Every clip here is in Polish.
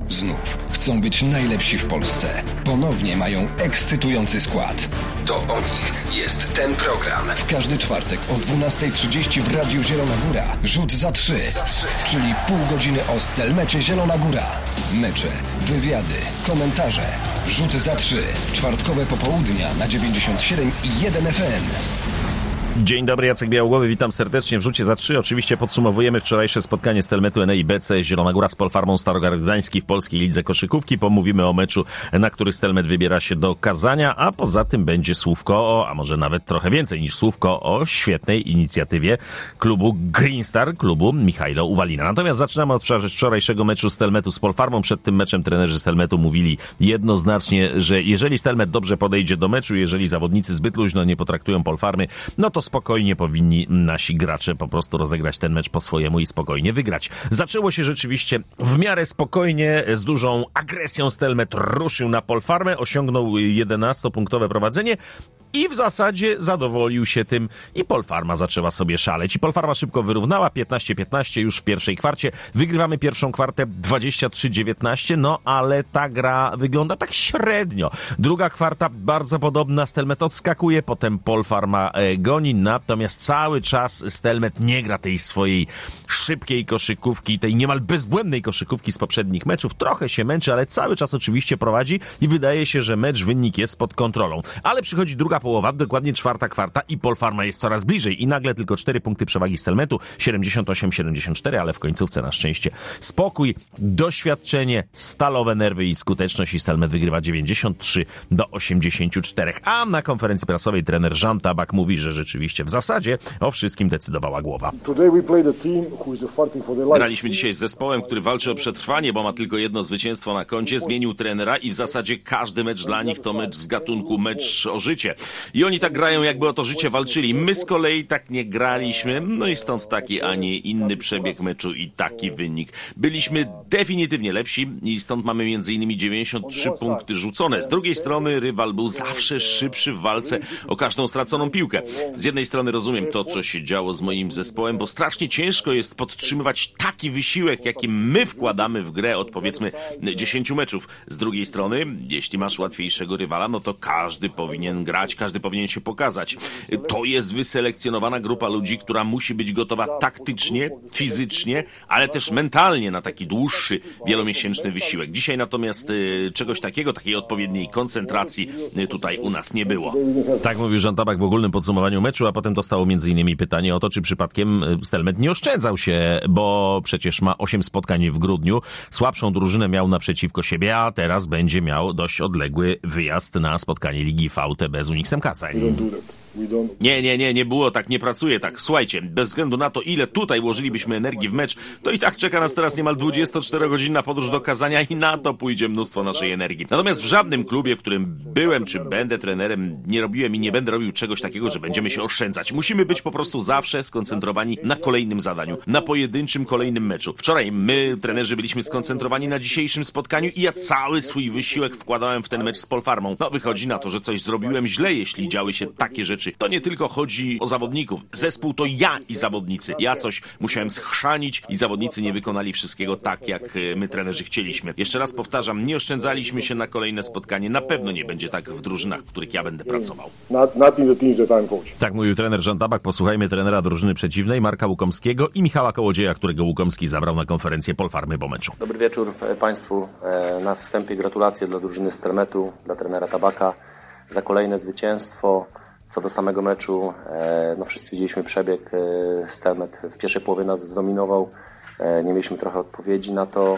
Znów chcą być najlepsi w Polsce. Ponownie mają ekscytujący skład. To o nich jest ten program. W każdy czwartek o 12:30 w Radiu Zielona Góra. Rzut za 3, czyli pół godziny o Stelmecie Zielona Góra. Mecze, wywiady, komentarze. Rzut za 3. Czwartkowe popołudnia na 97,1 FM. Dzień dobry, Jacek Białogłowy, witam serdecznie w Rzucie za 3. Oczywiście podsumowujemy wczorajsze spotkanie Stelmetu Enei BC Zielona Góra z Polfarmą Starogard Gdański w Polskiej Lidze Koszykówki. Pomówimy o meczu, na który Stelmet wybiera się do Kazania, a poza tym będzie słówko, a może nawet trochę więcej niż słówko, o świetnej inicjatywie klubu Green Star, klubu Michajlo Uwalina. Natomiast zaczynamy od wczorajszego meczu Stelmetu z Polfarmą. Przed tym meczem trenerzy Stelmetu mówili jednoznacznie, że jeżeli Stelmet dobrze podejdzie do meczu, jeżeli zawodnicy zbyt luźno nie potraktują Polfarmy, no to spokojnie powinni nasi gracze po prostu rozegrać ten mecz po swojemu i spokojnie wygrać. Zaczęło się rzeczywiście w miarę spokojnie, z dużą agresją Stelmet ruszył na Polfarmę, osiągnął 11-punktowe prowadzenie i w zasadzie zadowolił się tym i Polfarma zaczęła sobie szaleć. I Polfarma szybko wyrównała 15-15 już w pierwszej kwarcie. Wygrywamy pierwszą kwartę 23-19, no ale ta gra wygląda tak średnio. Druga kwarta bardzo podobna, Stelmet odskakuje, potem Polfarma goni, natomiast cały czas Stelmet nie gra tej swojej szybkiej koszykówki, tej niemal bezbłędnej koszykówki z poprzednich meczów. Trochę się męczy, ale cały czas oczywiście prowadzi i wydaje się, że wynik jest pod kontrolą. Ale przychodzi druga połowa, dokładnie czwarta kwarta i Polfarma jest coraz bliżej i nagle tylko 4 punkty przewagi Stelmetu, 78-74, ale w końcówce na szczęście spokój, doświadczenie, stalowe nerwy i skuteczność i Stelmet wygrywa 93-84. A na konferencji prasowej trener Jean Tabak mówi, że rzeczywiście w zasadzie o wszystkim decydowała głowa. Graliśmy dzisiaj z zespołem, który walczy o przetrwanie, bo ma tylko jedno zwycięstwo na koncie, zmienił trenera i w zasadzie każdy mecz dla nich to mecz z gatunku mecz o życie. I oni tak grają, jakby o to życie walczyli. My z kolei tak nie graliśmy, no i stąd taki, a nie inny przebieg meczu i taki wynik. Byliśmy definitywnie lepsi i stąd mamy między innymi 93 punkty rzucone. Z drugiej strony rywal był zawsze szybszy w walce o każdą straconą piłkę. Z jednej strony rozumiem to, co się działo z moim zespołem, bo strasznie ciężko jest podtrzymywać taki wysiłek, jaki my wkładamy w grę od powiedzmy 10 meczów. Z drugiej strony, jeśli masz łatwiejszego rywala, no to każdy powinien grać, każdy powinien się pokazać. To jest wyselekcjonowana grupa ludzi, która musi być gotowa taktycznie, fizycznie, ale też mentalnie na taki dłuższy, wielomiesięczny wysiłek. Dzisiaj natomiast czegoś takiego, takiej odpowiedniej koncentracji tutaj u nas nie było. Tak mówił Jean Tabak w ogólnym podsumowaniu meczu, a potem dostało m.in. pytanie o to, czy przypadkiem Stelmet nie oszczędzał się, bo przecież ma 8 spotkań w grudniu, słabszą drużynę miał naprzeciwko siebie, a teraz będzie miał dość odległy wyjazd na spotkanie Ligi VTB z Unixem Kasań. Nie było tak, nie pracuje tak. Słuchajcie, bez względu na to, ile tutaj włożylibyśmy energii w mecz, to i tak czeka nas teraz niemal 24-godzinna podróż do Kazania i na to pójdzie mnóstwo naszej energii. Natomiast w żadnym klubie, w którym byłem czy będę trenerem, nie robiłem i nie będę robił czegoś takiego, że będziemy się oszczędzać. Musimy być po prostu zawsze skoncentrowani na kolejnym zadaniu, na pojedynczym kolejnym meczu. Wczoraj my, trenerzy, byliśmy skoncentrowani na dzisiejszym spotkaniu i ja cały swój wysiłek wkładałem w ten mecz z Polfarmą. No wychodzi na to, że coś zrobiłem źle, jeśli działy się takie rzeczy. To nie tylko chodzi o zawodników. Zespół to ja i zawodnicy. Ja coś musiałem schrzanić i zawodnicy nie wykonali wszystkiego tak, jak my, trenerzy, chcieliśmy. Jeszcze raz powtarzam, nie oszczędzaliśmy się na kolejne spotkanie. Na pewno nie będzie tak w drużynach, w których ja będę pracował. Tak mówił trener Jean Tabak. Posłuchajmy trenera drużyny przeciwnej, Marka Łukomskiego i Michała Kołodzieja, którego Łukomski zabrał na konferencję Polfarmy po meczu. Dobry wieczór Państwu. Na wstępie gratulacje dla drużyny Stelmetu, dla trenera Tabaka za kolejne zwycięstwo. Co do samego meczu, no wszyscy widzieliśmy przebieg. Stelmet w pierwszej połowie nas zdominował. Nie mieliśmy trochę odpowiedzi na to.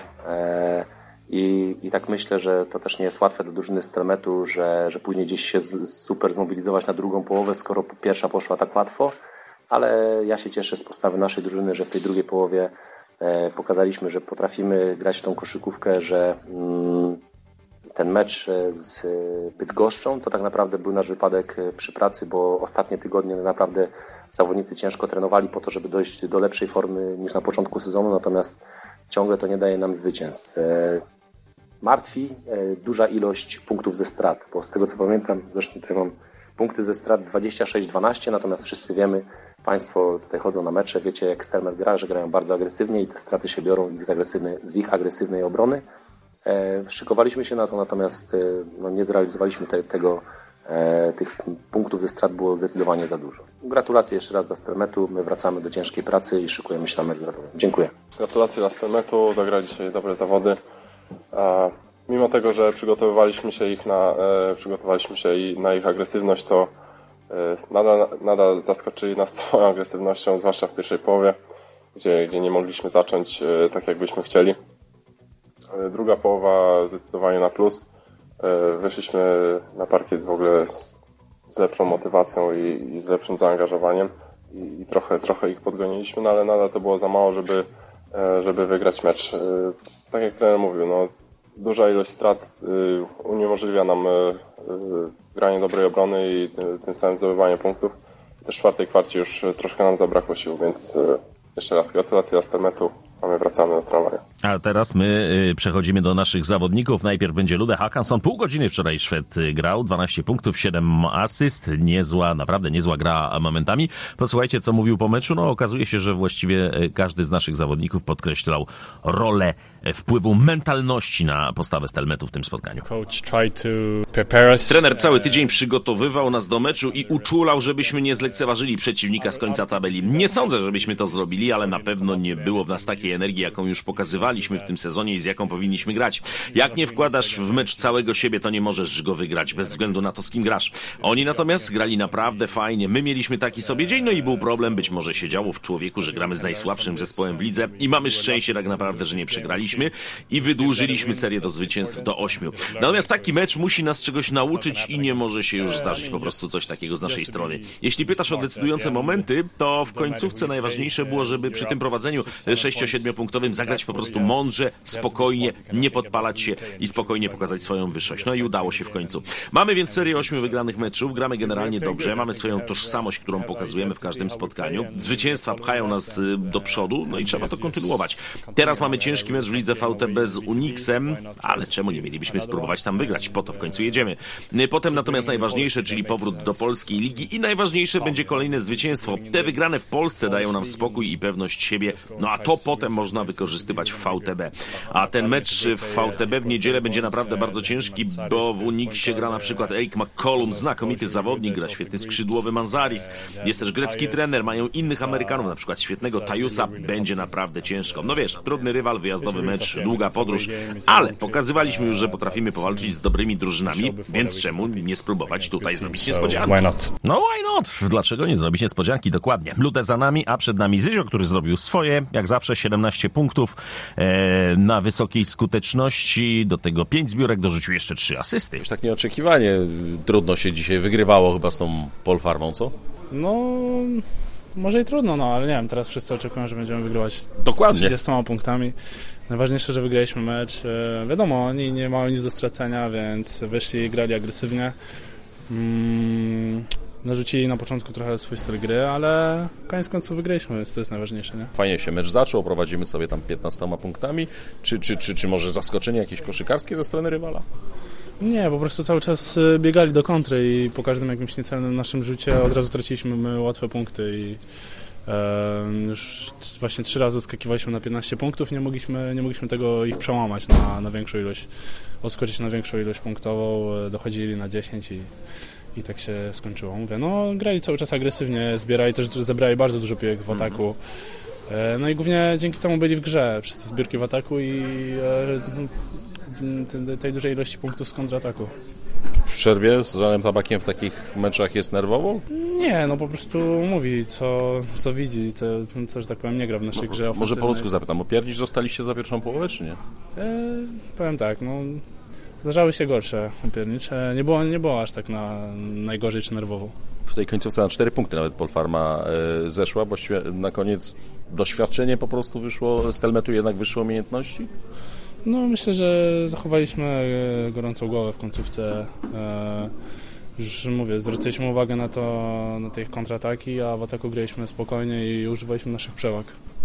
I tak myślę, że to też nie jest łatwe dla drużyny Stelmetu, że później gdzieś się super zmobilizować na drugą połowę, skoro pierwsza poszła tak łatwo. Ale ja się cieszę z postawy naszej drużyny, że w tej drugiej połowie pokazaliśmy, że potrafimy grać w tą koszykówkę, że ten mecz z Bydgoszczą to tak naprawdę był nasz wypadek przy pracy, bo ostatnie tygodnie naprawdę zawodnicy ciężko trenowali po to, żeby dojść do lepszej formy niż na początku sezonu, natomiast ciągle to nie daje nam zwycięstw. Martwi duża ilość punktów ze strat, bo z tego co pamiętam, zresztą tutaj mam punkty ze strat 26-12, natomiast wszyscy wiemy, Państwo tutaj chodzą na mecze, wiecie jak Stelmet gra, że grają bardzo agresywnie i te straty się biorą z ich agresywnej obrony. Szykowaliśmy się na to, natomiast nie zrealizowaliśmy tych punktów ze strat było zdecydowanie za dużo. Gratulacje jeszcze raz dla Stelmetu, my wracamy do ciężkiej pracy i szykujemy się na mecz z Radomiem. Dziękuję. Gratulacje dla Stelmetu, zagrali dzisiaj dobre zawody. Mimo tego, że przygotowywaliśmy się na ich agresywność, to nadal zaskoczyli nas swoją agresywnością, zwłaszcza w pierwszej połowie, gdzie nie mogliśmy zacząć tak, jakbyśmy chcieli. Druga połowa zdecydowanie na plus. Weszliśmy na parkiet w ogóle z lepszą motywacją i z lepszym zaangażowaniem i trochę ich podgoniliśmy, no ale nadal to było za mało, żeby wygrać mecz. Tak jak trener mówił, duża ilość strat uniemożliwia nam granie dobrej obrony i tym samym zdobywanie punktów. Też w czwartej kwarcie już troszkę nam zabrakło sił, więc jeszcze raz gratulacje dla Stelmetu, a my wracamy do tramwaju. A teraz my przechodzimy do naszych zawodników. Najpierw będzie Lude Håkansson. Pół godziny wczoraj Szwed grał, 12 punktów, 7 asyst. Naprawdę niezła gra momentami. Posłuchajcie, co mówił po meczu. Okazuje się, że właściwie każdy z naszych zawodników podkreślał rolę wpływu mentalności na postawę Stelmetu w tym spotkaniu. Trener cały tydzień przygotowywał nas do meczu i uczulał, żebyśmy nie zlekceważyli przeciwnika z końca tabeli. Nie sądzę, żebyśmy to zrobili, ale na pewno nie było w nas takiej energii, jaką już pokazywaliśmy w tym sezonie i z jaką powinniśmy grać. Jak nie wkładasz w mecz całego siebie, to nie możesz go wygrać, bez względu na to, z kim grasz. Oni natomiast grali naprawdę fajnie. My mieliśmy taki sobie dzień, i był problem. Być może się działo w człowieku, że gramy z najsłabszym zespołem w lidze i mamy szczęście tak naprawdę, że nie przegraliśmy i wydłużyliśmy serię do zwycięstw do 8. Natomiast taki mecz musi nas czegoś nauczyć i nie może się już zdarzyć po prostu coś takiego z naszej strony. Jeśli pytasz o decydujące momenty, to w końcówce najważniejsze było, żeby przy tym prowadzeniu 6-7-punktowym zagrać po prostu mądrze, spokojnie, nie podpalać się i spokojnie pokazać swoją wyższość. I udało się w końcu. Mamy więc serię 8 wygranych meczów, gramy generalnie dobrze, mamy swoją tożsamość, którą pokazujemy w każdym spotkaniu. Zwycięstwa pchają nas do przodu, i trzeba to kontynuować. Teraz mamy ciężki mecz w lidze VTB z Unixem, ale czemu nie mielibyśmy spróbować tam wygrać? Po to w końcu jedziemy. Potem natomiast najważniejsze, czyli powrót do polskiej ligi i najważniejsze będzie kolejne zwycięstwo. Te wygrane w Polsce dają nam spokój i pewność siebie, a to potem można wykorzystywać w VTB. A ten mecz w VTB w niedzielę będzie naprawdę bardzo ciężki, bo w Unixie gra na przykład Eric McCollum, znakomity zawodnik, gra świetny skrzydłowy Manzaris, jest też grecki trener, mają innych Amerykanów, na przykład świetnego Tajusa, będzie naprawdę ciężko. Trudny rywal, wyjazdowy mecz, długa podróż, ale pokazywaliśmy już, że potrafimy powalczyć z dobrymi drużynami, więc czemu nie spróbować tutaj zrobić niespodzianki? Why not? Why not? Dlaczego nie zrobić niespodzianki? Dokładnie. Ludę za nami, a przed nami Zyzio, który zrobił swoje, jak zawsze 17 punktów na wysokiej skuteczności, do tego 5 zbiórek, dorzucił jeszcze 3 asysty. Już tak nieoczekiwanie trudno się dzisiaj wygrywało chyba z tą Polfarmą, co? Może i trudno, ale nie wiem, teraz wszyscy oczekują, że będziemy wygrywać Dokładnie 30 punktami. Najważniejsze, że wygraliśmy mecz. Wiadomo, oni nie mają nic do stracenia, więc wyszli i grali agresywnie. Narzucili na początku trochę swój styl gry, ale koniec końców wygraliśmy, więc to jest najważniejsze, nie? Fajnie się mecz zaczął, prowadzimy sobie tam 15 punktami. Czy może zaskoczenie jakieś koszykarskie ze strony rywala? Nie, po prostu cały czas biegali do kontry i po każdym jakimś niecelnym naszym rzucie od razu traciliśmy łatwe punkty i już właśnie 3 razy skakiwaliśmy na 15 punktów, nie mogliśmy tego ich przełamać na większą ilość, odskoczyć na większą ilość punktową, dochodzili na 10 i tak się skończyło. Mówię, grali cały czas agresywnie, zebrali bardzo dużo piłek w ataku. I głównie dzięki temu byli w grze przez te zbiórki w ataku i tej dużej ilości punktów z kontrataku. W przerwie z Żanem Tabakiem w takich meczach jest nerwowo? Nie, po prostu mówi, co widzi, co, że tak powiem, nie gra w naszej grze ofensywnej. Może po ludzku zapytam, opierdzić zostaliście za pierwszą połowę, czy nie? Powiem tak, zdarzały się gorsze opiernicze, nie było aż tak najgorzej czy nerwowo. W tej końcówce na 4 punkty nawet Polfarma zeszła, bo na koniec doświadczenie po prostu wyszło, z Stelmetu jednak wyszło umiejętności? Myślę, że zachowaliśmy gorącą głowę w końcówce. Już mówię, zwracaliśmy uwagę na te ich kontrataki, a w ataku graliśmy spokojnie i używaliśmy naszych przewag.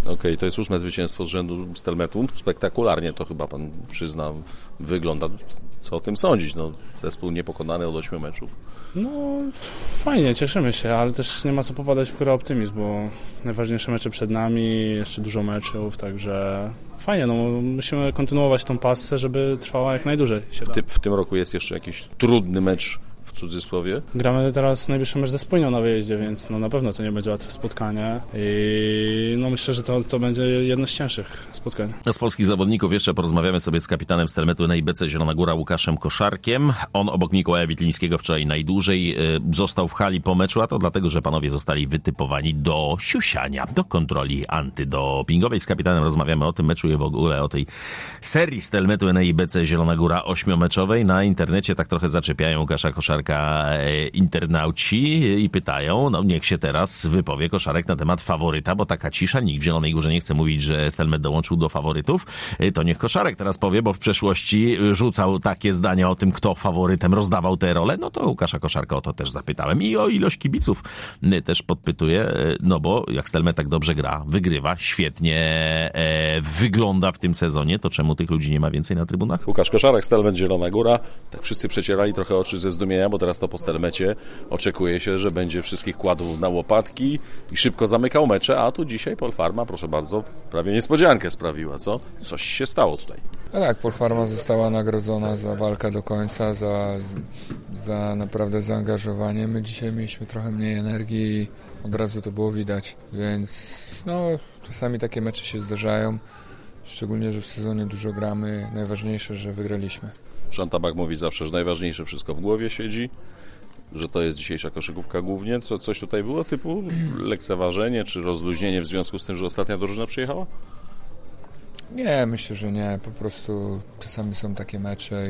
Okej, to jest 8 zwycięstwo z rzędu Stelmetu. Spektakularnie to chyba pan przyzna, wygląda. Co o tym sądzić? No, zespół niepokonany od 8 meczów. No, fajnie, cieszymy się, ale też nie ma co popadać w chóry optymizm, bo najważniejsze mecze przed nami, jeszcze dużo meczów, także fajnie, no musimy kontynuować tą pasję, żeby trwała jak najdłużej. W tym roku jest jeszcze jakiś trudny mecz, w cudzysłowie. Gramy teraz najbliższy mecz ze Spójnią na wyjeździe, więc no na pewno to nie będzie łatwe spotkanie i no myślę, że to będzie jedno z cięższych spotkań. Z polskich zawodników jeszcze porozmawiamy sobie z kapitanem Stelmetu NIBC Zielona Góra Łukaszem Koszarkiem. On obok Mikołaja Witlińskiego wczoraj najdłużej został w hali po meczu, a to dlatego, że panowie zostali wytypowani do siusiania, do kontroli antydopingowej. Z kapitanem rozmawiamy o tym meczu i w ogóle o tej serii Stelmetu NIBC Zielona Góra 8-meczowej. Na internecie tak trochę zaczepiają Łukasza Koszarka internauci i pytają, no niech się teraz wypowie Koszarek na temat faworyta, bo taka cisza, nikt w Zielonej Górze nie chce mówić, że Stelmet dołączył do faworytów, to niech Koszarek teraz powie, bo w przeszłości rzucał takie zdania o tym, kto faworytem rozdawał te role, no to Łukasza Koszarka o to też zapytałem i o ilość kibiców też podpytuję, no bo jak Stelmet tak dobrze gra, wygrywa, świetnie wygląda w tym sezonie, to czemu tych ludzi nie ma więcej na trybunach? Łukasz Koszarek, Stelmet Zielona Góra, tak wszyscy przecierali trochę oczy ze zdumienia, bo teraz to po Stelmecie oczekuje się, że będzie wszystkich kładł na łopatki i szybko zamykał mecze, a tu dzisiaj Polfarma, proszę bardzo, prawie niespodziankę sprawiła, co? Coś się stało tutaj. No tak, Polfarma została nagrodzona za walkę do końca, za naprawdę zaangażowanie. My dzisiaj mieliśmy trochę mniej energii i od razu to było widać, więc no czasami takie mecze się zdarzają, szczególnie, że w sezonie dużo gramy. Najważniejsze, że wygraliśmy. Jean Tabak mówi zawsze, że najważniejsze wszystko w głowie siedzi, że to jest dzisiejsza koszykówka głównie. Coś tutaj było typu lekceważenie czy rozluźnienie w związku z tym, że ostatnia drużyna przyjechała? Nie, myślę, że nie. Po prostu czasami są takie mecze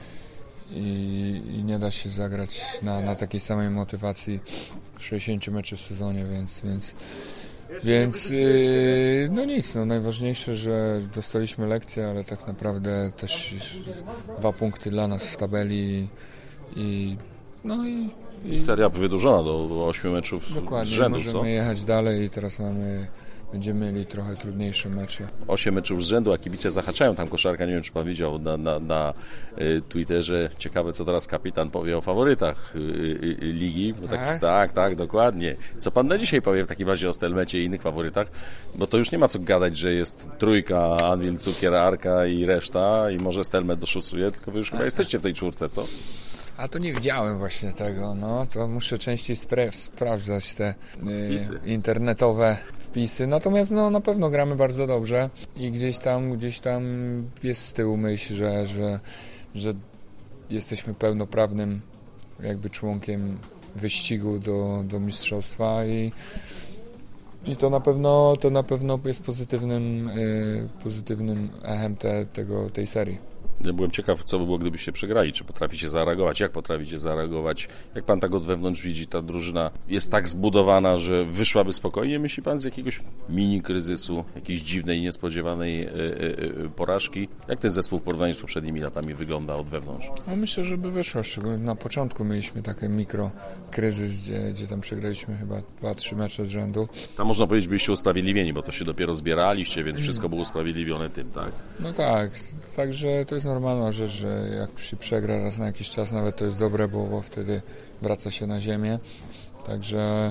i nie da się zagrać na takiej samej motywacji 60 meczy w sezonie, więc no nic, no najważniejsze, że dostaliśmy lekcję, ale tak naprawdę też 2 punkty dla nas w tabeli i seria wydłużona do 8 meczów dokładnie, z rzędu, możemy co? jechać dalej i teraz będziemy mieli trochę trudniejsze mecze. 8 meczów z rzędu, a kibice zahaczają tam Koszarka. Nie wiem, czy pan widział na Twitterze. Ciekawe, co teraz kapitan powie o faworytach ligi. Bo tak, dokładnie. Co pan na dzisiaj powie w takim razie o Stelmecie i innych faworytach? Bo to już nie ma co gadać, że jest trójka, Anwil, Cukier, Arka i reszta i może Stelmet doszusuje, tylko wy już chyba jesteście w tej czwórce, co? A to nie widziałem właśnie tego, no to muszę częściej sprawdzać te internetowe wpisy, natomiast no na pewno gramy bardzo dobrze i gdzieś tam jest z tyłu myśl, że jesteśmy pełnoprawnym jakby członkiem wyścigu do mistrzostwa i to na pewno jest pozytywnym echem tej serii. Ja byłem ciekaw, co by było, gdybyście przegrali. Czy potraficie zareagować? Jak potraficie zareagować? Jak pan tak od wewnątrz widzi, ta drużyna jest tak zbudowana, że wyszłaby spokojnie, myśli pan, z jakiegoś mini kryzysu, jakiejś dziwnej, niespodziewanej porażki? Jak ten zespół w porównaniu z poprzednimi latami wygląda od wewnątrz? No myślę, żeby wyszło. Szczególnie na początku mieliśmy taki mikrokryzys, gdzie tam przegraliśmy chyba 2-3 mecze z rzędu. Tam można powiedzieć, byliście usprawiedliwieni, bo to się dopiero zbieraliście, więc wszystko było usprawiedliwione tym, tak? No tak, także to jest normalna rzecz, że jak się przegra raz na jakiś czas, nawet to jest dobre, bo wtedy wraca się na ziemię. Także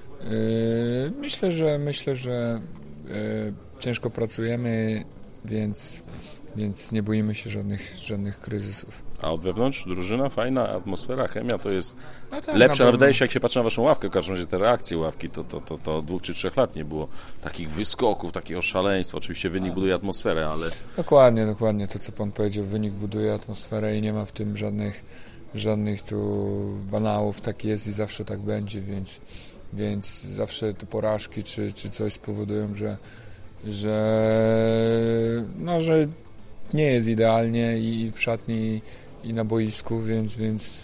myślę, że ciężko pracujemy, więc nie boimy się żadnych kryzysów. A od wewnątrz drużyna, fajna atmosfera, chemia, to jest tak, lepsze, ale wydaje się, jak się patrzy na waszą ławkę, w każdym razie te reakcje ławki, to 2 czy 3 lat nie było takich wyskoków, takiego szaleństwa. Oczywiście wynik buduje atmosferę, ale... Dokładnie, to co pan powiedział, wynik buduje atmosferę i nie ma w tym żadnych tu banałów, tak jest i zawsze tak będzie, więc zawsze te porażki czy coś spowodują, że nie jest idealnie i w szatni i na boisku, więc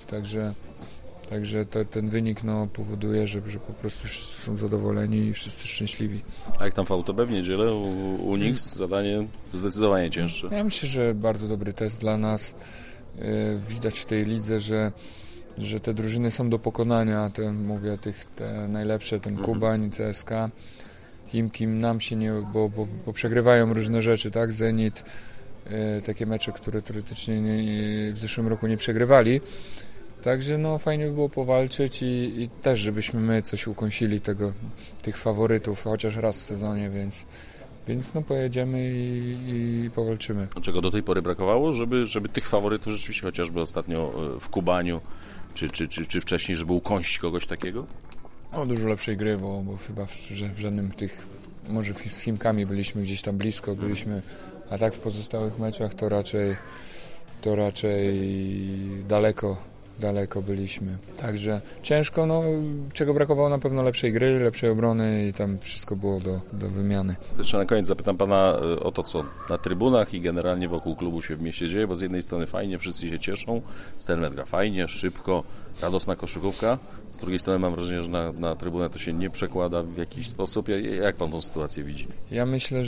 także ten wynik powoduje, że po prostu wszyscy są zadowoleni i wszyscy szczęśliwi. A jak tam w AutoB w niedzielę u nich zadanie zdecydowanie cięższe? Ja myślę, że bardzo dobry test dla nas. Widać w tej lidze, że te drużyny są do pokonania, te najlepsze, ten Kubań, CSKA kim nam się nie, bo przegrywają różne rzeczy, tak? Zenit, takie mecze, które teoretycznie w zeszłym roku nie przegrywali. Także no fajnie by było powalczyć i też, żebyśmy my coś ukąsili tych faworytów, chociaż raz w sezonie, więc no pojedziemy i powalczymy. Czego do tej pory brakowało, żeby tych faworytów rzeczywiście chociażby ostatnio w Kubaniu, czy wcześniej, żeby ukąsić kogoś takiego? O, dużo lepszej gry, bo chyba w żadnym tych, może z Chimkami byliśmy gdzieś tam blisko, a tak w pozostałych meczach to raczej daleko byliśmy. Także ciężko, no czego brakowało na pewno lepszej gry, lepszej obrony i tam wszystko było do wymiany. Jeszcze na koniec zapytam pana o to, co na trybunach i generalnie wokół klubu się w mieście dzieje, bo z jednej strony fajnie, wszyscy się cieszą, Stelmet gra fajnie, szybko, radosna koszykówka, z drugiej strony mam wrażenie, że na trybunę to się nie przekłada w jakiś sposób. Jak pan tą sytuację widzi? Ja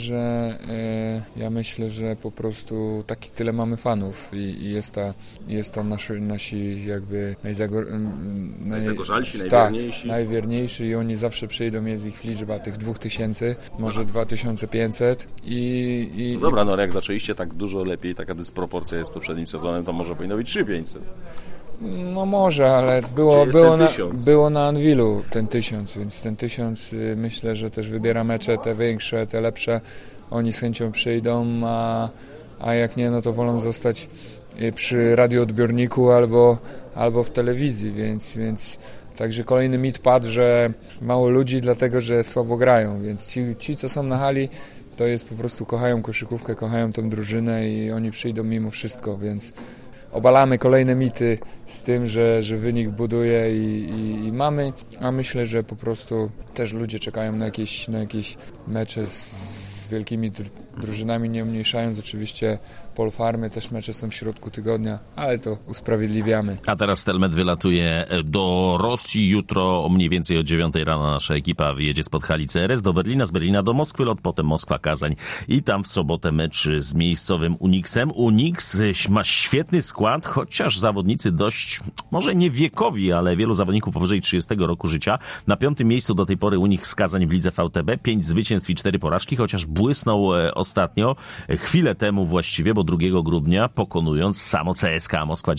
myślę, że po prostu tyle mamy fanów i jest ta nasi jakby najzagorzalsi, najwierniejsi. Najwierniejsi i oni zawsze przyjdą, jest ich liczba tych 2000, może 2500 No dobra, no ale jak zaczęliście tak dużo lepiej, taka dysproporcja jest z poprzednim sezonem, to może powinno być 3500. No może, ale było na Anwilu ten 1000, więc ten 1000 myślę, że też wybiera mecze te większe, te lepsze. Oni z chęcią przyjdą, a jak nie, no to wolą zostać przy radioodbiorniku albo w telewizji, więc także kolejny mit padł, że mało ludzi dlatego, że słabo grają, więc ci co są na hali, to jest po prostu kochają koszykówkę, kochają tą drużynę i oni przyjdą mimo wszystko, więc obalamy kolejne mity z tym, że wynik buduje i mamy, a myślę, że po prostu też ludzie czekają na jakieś mecze z wielkimi drużynami, nie umniejszając oczywiście Polfarmy, też mecze są w środku tygodnia, ale to usprawiedliwiamy. A teraz Stelmet wylatuje do Rosji. Jutro mniej więcej o 9 rano nasza ekipa wyjedzie spod hali CRS do Berlina, z Berlina do Moskwy, lot potem Moskwa-Kazań i tam w sobotę mecz z miejscowym Unixem. Unix ma świetny skład, chociaż zawodnicy dość, może nie wiekowi, ale wielu zawodników powyżej 30 roku życia. Na 5. miejscu do tej pory Unix Kazań w lidze VTB, 5 zwycięstw i 4 porażki, chociaż błysnął ostatnio, chwilę temu właściwie, bo 2 grudnia pokonując samo CSKA Moskwa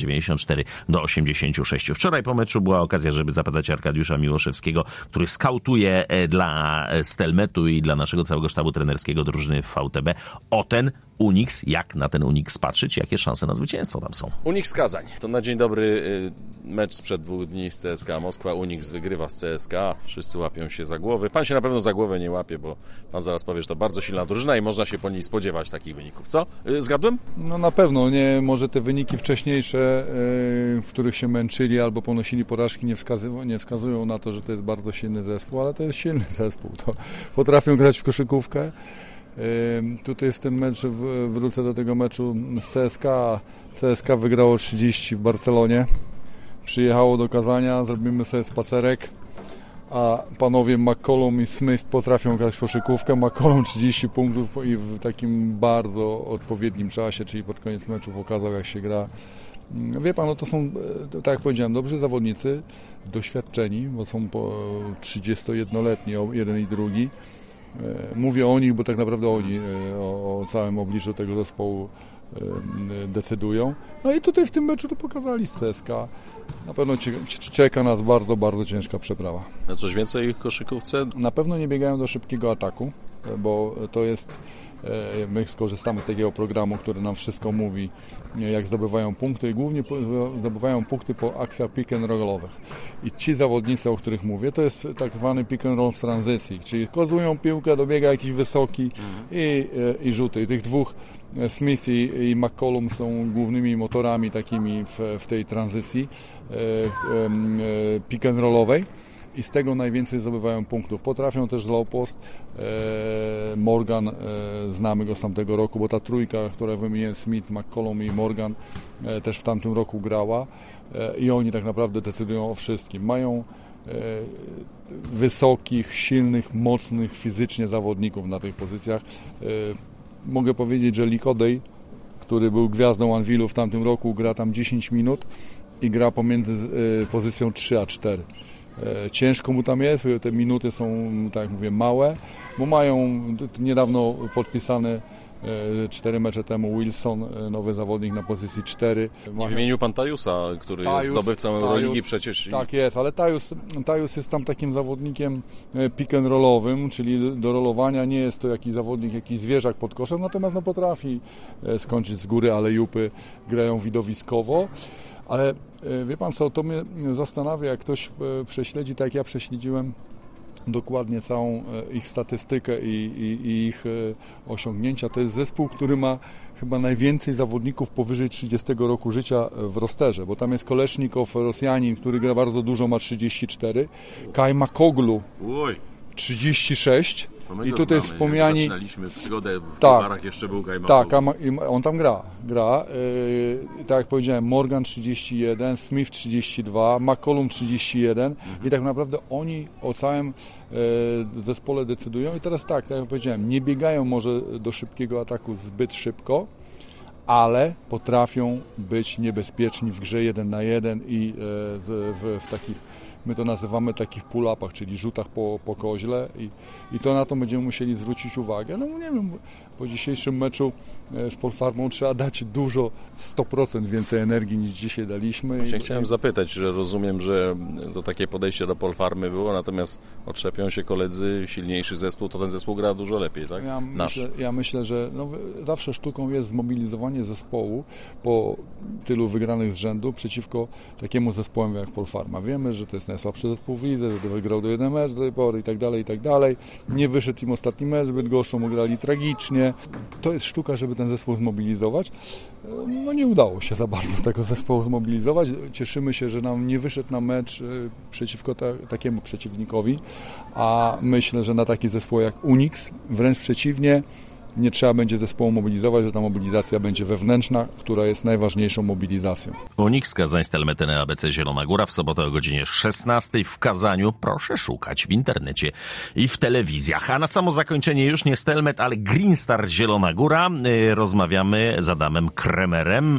94-86. Wczoraj po meczu była okazja, żeby zapytać Arkadiusza Miłoszewskiego, który skautuje dla Stelmetu i dla naszego całego sztabu trenerskiego drużyny w VTB o ten Unix, jak na ten Unix patrzeć, jakie szanse na zwycięstwo tam są. Unix Kazań. To na dzień dobry mecz sprzed 2 dni z CSKA Moskwa. Unix wygrywa z CSKA. Wszyscy łapią się za głowy. Pan się na pewno za głowę nie łapie, bo pan zaraz powie, że to bardzo silna drużyna i można się po niej spodziewać takich wyników. Co? Zgadłem? No na pewno. Nie, może te wyniki wcześniejsze, w których się męczyli albo ponosili porażki, nie wskazują na to, że to jest bardzo silny zespół, ale to jest silny zespół. To potrafią grać w koszykówkę. Tutaj w tym meczu, wrócę do tego meczu z CSKA. CSKA wygrało 30 w Barcelonie. Przyjechało do Kazania, zrobimy sobie spacerek, a panowie McCollum i Smith potrafią grać w koszykówkę. McCollum 30 punktów i w takim bardzo odpowiednim czasie, czyli pod koniec meczu pokazał, jak się gra. Wie pan, no to są, tak jak powiedziałem, dobrzy zawodnicy, doświadczeni, bo są 31-letni, jeden i drugi. Mówię o nich, bo tak naprawdę oni o całym obliczu tego zespołu decydują. No i tutaj w tym meczu to pokazali z CSKA. Na pewno czeka nas bardzo, bardzo ciężka przeprawa. A coś więcej o ich koszykówce? Na pewno nie biegają do szybkiego ataku, bo to jest... My skorzystamy z takiego programu, który nam wszystko mówi, jak zdobywają punkty i głównie zdobywają punkty po akcjach pick and rollowych. I ci zawodnicy, o których mówię, to jest tak zwany pick and roll w tranzycji, czyli kozują piłkę, dobiega jakiś wysoki i rzuty. I tych dwóch, Smith i McCollum, są głównymi motorami takimi w tej tranzycji pick and rollowej. I z tego najwięcej zdobywają punktów. Potrafią też low post. Morgan, znamy go z tamtego roku, bo ta trójka, która wymieniłem, Smith, McCollum i Morgan, też w tamtym roku grała i oni tak naprawdę decydują o wszystkim. Mają wysokich, silnych, mocnych fizycznie zawodników na tych pozycjach. Mogę powiedzieć, że Likodej, który był gwiazdą Anwilu w tamtym roku, gra tam 10 minut i gra pomiędzy pozycją 3 a 4. ciężko mu tam jest, te minuty są, tak jak mówię, małe, bo mają niedawno podpisane 4 mecze temu Wilson, nowy zawodnik na pozycji 4. Nie wymienił pan Tajusa, który jest zdobywcą Euroligi przecież. Tak jest, ale Tajus jest tam takim zawodnikiem pick and rollowym, czyli do rolowania. Nie jest to jakiś zawodnik, jakiś zwierzak pod koszem, natomiast potrafi skończyć z góry, ale jupy grają widowiskowo. Ale wie pan co, to mnie zastanawia, jak ktoś prześledzi, tak jak ja prześledziłem dokładnie całą ich statystykę i ich osiągnięcia. To jest zespół, który ma chyba najwięcej zawodników powyżej 30 roku życia w rosterze, bo tam jest Kolesznikow, Rosjanin, który gra bardzo dużo, ma 34, Kajmakoglu 36. I tutaj wspomniani... Zaczynaliśmy w środę w barach jeszcze był Kajmakoglu. Tak, on tam gra. Tak jak powiedziałem, Morgan 31, Smith 32, McCollum 31 i tak naprawdę oni o całym zespole decydują. I teraz tak jak powiedziałem, nie biegają może do szybkiego ataku zbyt szybko, ale potrafią być niebezpieczni w grze 1 na 1 i w takich, my to nazywamy takich pull-upach, czyli rzutach po koźle i to na to będziemy musieli zwrócić uwagę. No nie wiem, po dzisiejszym meczu z Polfarmą trzeba dać dużo, 100% więcej energii niż dzisiaj daliśmy. Właśnie chciałem zapytać, że rozumiem, że to takie podejście do Polfarmy było, natomiast otrzepią się koledzy, silniejszy zespół, to ten zespół gra dużo lepiej, tak? Ja myślę, że zawsze sztuką jest zmobilizowanie zespołu po tylu wygranych z rzędu przeciwko takiemu zespołowi jak Polfarma. Wiemy, że to jest najsłabszy zespół w lidze, że wygrał do 1 mecz do tej pory i tak dalej. Nie wyszedł im ostatni mecz, Bydgoszczą grali tragicznie. To jest sztuka, żeby ten zespół zmobilizować. No nie udało się za bardzo tego zespołu zmobilizować. Cieszymy się, że nam nie wyszedł na mecz przeciwko takiemu przeciwnikowi, a myślę, że na taki zespół jak Unix wręcz przeciwnie, nie trzeba będzie zespołu mobilizować, że ta mobilizacja będzie wewnętrzna, która jest najważniejszą mobilizacją. Unix, Kazań, Stelmetene, ABC Zielona Góra w sobotę o godzinie 16 w Kazaniu. Proszę szukać w internecie i w telewizjach. A na samo zakończenie już nie Stelmet, ale Green Star Zielona Góra. Rozmawiamy z Adamem Kremerem,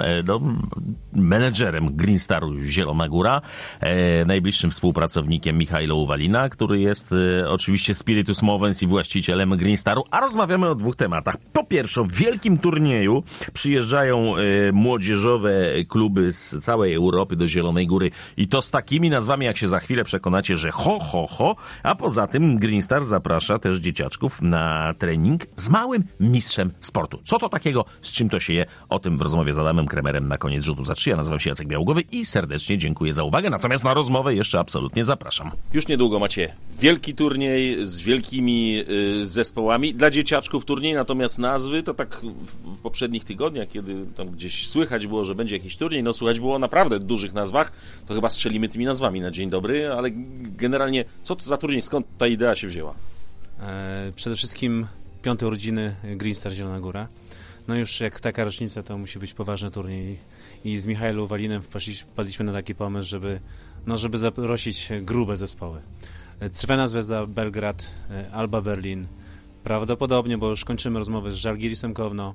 menedżerem Green Staru Zielona Góra, najbliższym współpracownikiem Michajla Uwalina, który jest oczywiście spiritus movens i właścicielem Green Staru, a rozmawiamy o 2 tematach. Po pierwsze, w wielkim turnieju przyjeżdżają młodzieżowe kluby z całej Europy do Zielonej Góry i to z takimi nazwami, jak się za chwilę przekonacie, że ho, a poza tym Green Star zaprasza też dzieciaczków na trening z małym mistrzem sportu. Co to takiego, z czym to się je? O tym w rozmowie z Adamem Kremerem na koniec Rzutu za 3. Ja nazywam się Jacek Białogowy i serdecznie dziękuję za uwagę, natomiast na rozmowę jeszcze absolutnie zapraszam. Już niedługo macie wielki turniej z wielkimi zespołami. Dla dzieciaczków turniej, natomiast nazwy to tak w poprzednich tygodniach, kiedy tam gdzieś słychać było, że będzie jakiś turniej, słychać było naprawdę dużych nazwach, to chyba strzelimy tymi nazwami na dzień dobry, ale generalnie co to za turniej, skąd ta idea się wzięła? Przede wszystkim 5. urodziny Green Star Zielona Góra. No już jak taka rocznica, to musi być poważny turniej i z Michałem Uwalinem wpadliśmy na taki pomysł, żeby zaprosić grube zespoły. Crvena Zvezda Belgrad, Alba Berlin, prawdopodobnie, bo już kończymy rozmowę z Żalgirisem Kowno,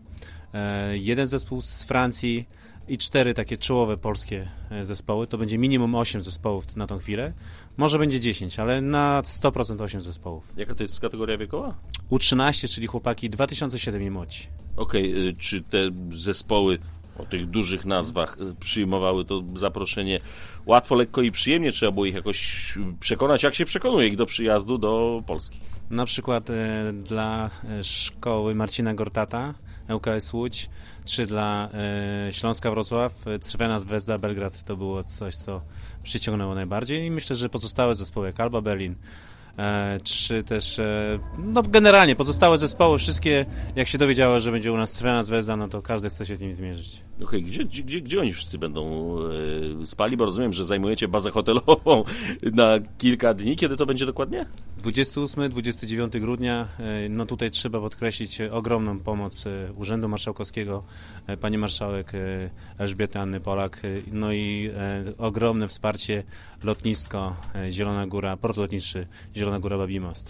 1 zespół z Francji i 4 takie czołowe polskie zespoły. To będzie minimum 8 zespołów na tą chwilę. Może będzie 10, ale na 100% 8 zespołów. Jaka to jest kategoria wiekowa? U13, czyli chłopaki 2007 i młodzi. Okej, czy te zespoły o tych dużych nazwach przyjmowały to zaproszenie łatwo, lekko i przyjemnie? Trzeba było ich jakoś przekonać? Jak się przekonuje ich do przyjazdu do Polski? Na przykład dla szkoły Marcina Gortata, ŁKS Łódź, czy dla Śląska Wrocław, Crvena Zvezda Belgrad to było coś, co przyciągnęło najbardziej i myślę, że pozostałe zespoły jak Alba Berlin, czy też generalnie pozostałe zespoły, wszystkie jak się dowiedziało, że będzie u nas Crvena Zvezda, no to każdy chce się z nimi zmierzyć. Okej, gdzie oni wszyscy będą spali? Bo rozumiem, że zajmujecie bazę hotelową na kilka dni. Kiedy to będzie dokładnie? 28-29 grudnia. No tutaj trzeba podkreślić ogromną pomoc Urzędu Marszałkowskiego, pani marszałek Elżbiety Anny Polak, no i ogromne wsparcie lotnisko Zielona Góra, port lotniczy Zielona Góra Babi Most.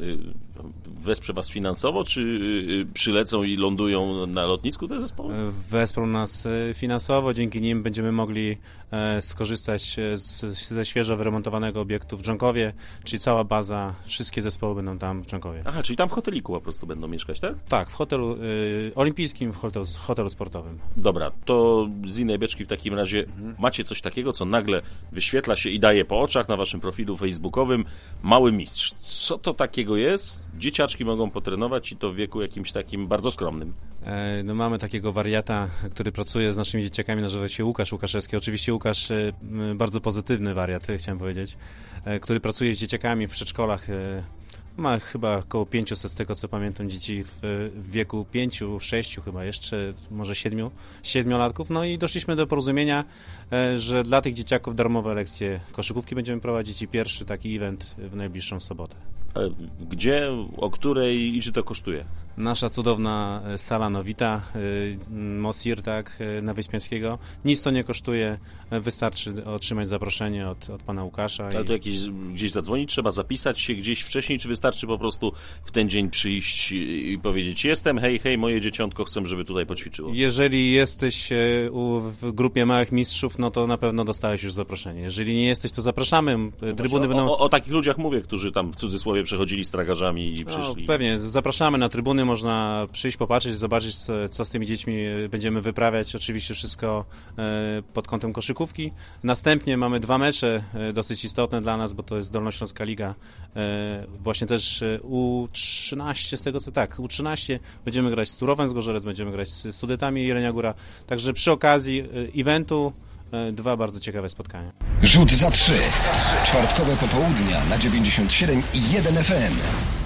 wesprze was finansowo, czy przylecą i lądują na lotnisku te zespoły? Wesprą nas finansowo, dzięki nim będziemy mogli skorzystać ze świeżo wyremontowanego obiektu w Dżonkowie, czyli cała baza, wszystkie zespoły będą tam w Dżonkowie. Aha, czyli tam w hoteliku po prostu będą mieszkać, tak? Tak, w hotelu olimpijskim, w hotelu sportowym. Dobra, to z innej beczki w takim razie macie coś takiego, co nagle wyświetla się i daje po oczach na waszym profilu facebookowym Mały Mistrz. Co to takiego jest? Dzieciaczki mogą potrenować i to w wieku jakimś takim bardzo skromnym. No mamy takiego wariata, który pracuje z naszymi dzieciakami, nazywa się Łukasz Łukaszewski. Oczywiście Łukasz, bardzo pozytywny wariat, chciałem powiedzieć, który pracuje z dzieciakami w przedszkolach. Ma chyba około 500, z tego co pamiętam, dzieci w wieku 5, 6 chyba jeszcze, może 7-latków. No i doszliśmy do porozumienia, że dla tych dzieciaków darmowe lekcje koszykówki będziemy prowadzić i pierwszy taki event w najbliższą sobotę. Gdzie, o której i czy to kosztuje? Nasza cudowna sala Nowita, Mosir, tak, na Wyspiańskiego. Nic to nie kosztuje, wystarczy otrzymać zaproszenie od pana Łukasza. Ale to gdzieś zadzwonić, trzeba zapisać się gdzieś wcześniej, czy wystarczy po prostu w ten dzień przyjść i powiedzieć: jestem, hej, moje dzieciątko, chcę, żeby tutaj poćwiczyło? Jeżeli jesteś w grupie małych mistrzów, no to na pewno dostałeś już zaproszenie. Jeżeli nie jesteś, to zapraszamy. Trybuny będą... o takich ludziach mówię, którzy tam w cudzysłowie przechodzili z tragarzami i przyszli. No, pewnie, zapraszamy na trybuny, można przyjść, popatrzeć, zobaczyć, co z tymi dziećmi będziemy wyprawiać. Oczywiście wszystko pod kątem koszykówki. Następnie mamy 2 mecze dosyć istotne dla nas, bo to jest Dolnośląska Liga. Właśnie też U13, z tego co tak, U13 będziemy grać z Turowem z Gorzelec, będziemy grać z Sudetami Jelenia Góra. Także przy okazji eventu 2 bardzo ciekawe spotkania. Rzut za 3. Czwartkowe popołudnia na 97,1 FM.